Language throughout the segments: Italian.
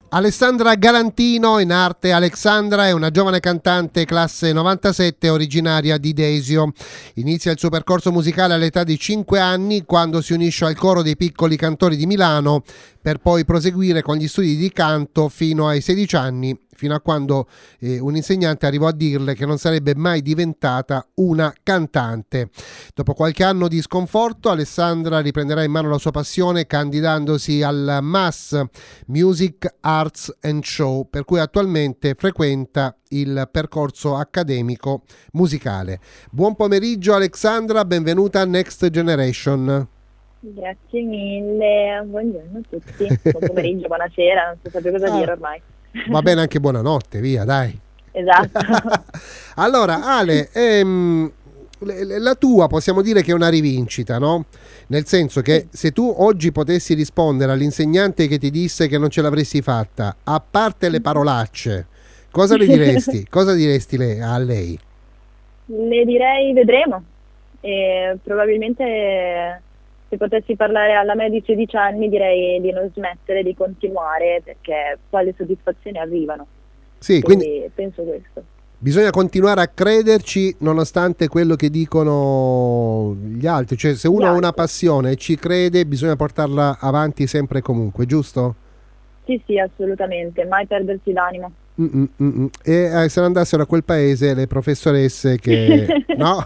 Alessandra Galantino, in arte Alexandra, è una giovane cantante classe 97 originaria di Desio. Inizia il suo percorso musicale all'età di 5 anni quando si unisce al coro dei piccoli cantori di Milano per poi proseguire con gli studi di canto fino ai 16 anni, fino a quando un insegnante arrivò a dirle che non sarebbe mai diventata una cantante. Dopo qualche anno di sconforto, Alessandra riprenderà in mano la sua passione candidandosi al MAS, Music Arts and Show, per cui attualmente frequenta il percorso accademico musicale. Buon pomeriggio Alessandra, benvenuta a Next Generation. Grazie mille, buongiorno a tutti, buon pomeriggio, buonasera, non so sapere cosa dire ormai. Va bene anche buonanotte, via, dai. Esatto. Allora, Ale, la tua possiamo dire che è una rivincita, no? Nel senso che se tu oggi potessi rispondere all'insegnante che ti disse che non ce l'avresti fatta, a parte le parolacce, cosa le diresti? Cosa diresti a lei? Le direi vedremo, e probabilmente se potessi parlare alla me di 16 anni direi di non smettere, di continuare, perché poi le soddisfazioni arrivano. Sì, quindi penso questo. Bisogna continuare a crederci nonostante quello che dicono gli altri, cioè se uno ha una passione e ci crede bisogna portarla avanti sempre e comunque, giusto? Sì, assolutamente, mai perdersi l'animo. E se ne andassero a quel paese le professoresse che no?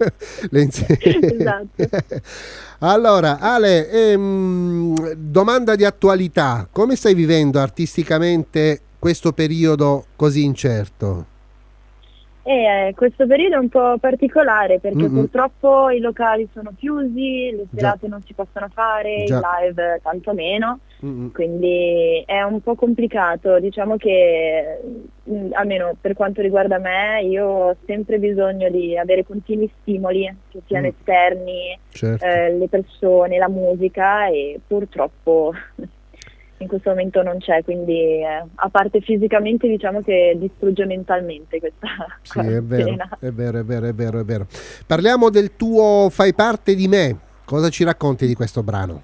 Esatto. Allora Ale, domanda di attualità: come stai vivendo artisticamente questo periodo così incerto? Questo periodo è un po' particolare perché purtroppo i locali sono chiusi, le serate non si possono fare, i live tanto meno, quindi è un po' complicato. Diciamo che almeno per quanto riguarda me, io ho sempre bisogno di avere continui stimoli, che siano esterni, le persone, la musica, e purtroppo in questo momento non c'è, quindi a parte fisicamente diciamo che distrugge mentalmente questa quarantena. È vero. Parliamo del tuo Fai parte di me, cosa ci racconti di questo brano?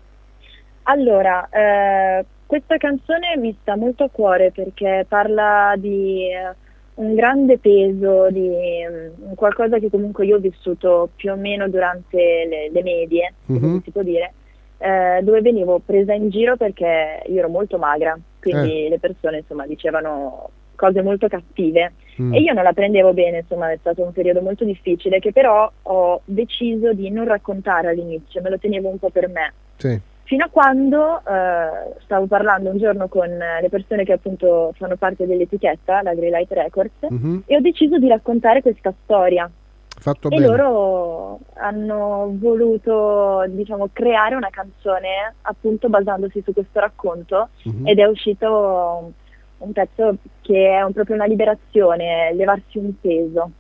Allora, questa canzone mi sta molto a cuore perché parla di un grande peso, di qualcosa che comunque io ho vissuto più o meno durante le medie, come si può dire, dove venivo presa in giro perché io ero molto magra, quindi le persone insomma dicevano cose molto cattive e io non la prendevo bene, insomma è stato un periodo molto difficile che però ho deciso di non raccontare all'inizio, me lo tenevo un po' per me. Fino a quando stavo parlando un giorno con le persone che appunto fanno parte dell'etichetta, la Greylight Records, e ho deciso di raccontare questa storia. Fatto e bene. Loro hanno voluto, diciamo, creare una canzone appunto basandosi su questo racconto ed è uscito un pezzo che è proprio una liberazione, levarsi un peso.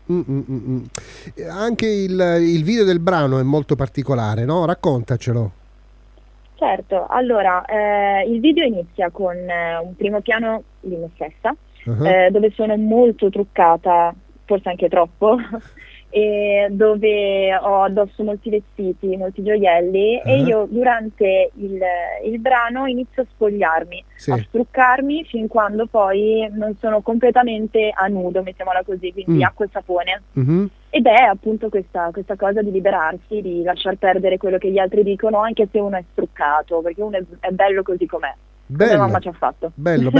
Anche il video del brano è molto particolare, no? Raccontacelo. Certo, allora il video inizia con un primo piano di me stessa, dove sono molto truccata, forse anche troppo, e dove ho addosso molti vestiti, molti gioielli e io durante il brano inizio a spogliarmi, a struccarmi fin quando poi non sono completamente a nudo, mettiamola così, quindi acqua e sapone. Ed è appunto questa cosa di liberarsi, di lasciar perdere quello che gli altri dicono, anche se uno è struccato, perché uno è bello così com'è, come mamma ci ha fatto. Bello.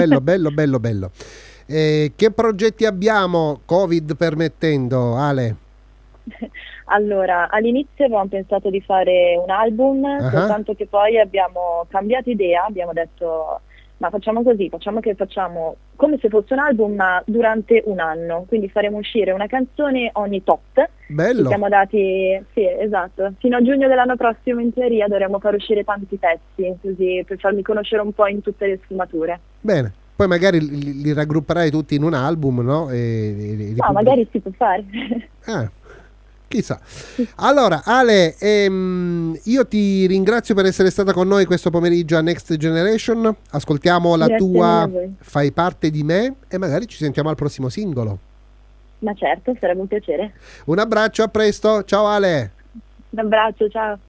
Che progetti abbiamo, Covid permettendo, Ale? Allora, all'inizio avevamo pensato di fare un album, soltanto che poi abbiamo cambiato idea, abbiamo detto ma facciamo così, facciamo come se fosse un album ma durante un anno, quindi faremo uscire una canzone ogni tot. Bello. Ci siamo dati, sì, esatto, fino a giugno dell'anno prossimo in teoria dovremo far uscire tanti pezzi, così per farmi conoscere un po' in tutte le sfumature. Bene. Poi magari li raggrupperai tutti in un album, no? No, magari si può fare. Chissà. Allora Ale, io ti ringrazio per essere stata con noi questo pomeriggio a Next Generation. Ascoltiamo la tua Fai parte di me e magari ci sentiamo al prossimo singolo. Ma certo, sarebbe un piacere. Un abbraccio, a presto, ciao Ale. Un abbraccio, ciao.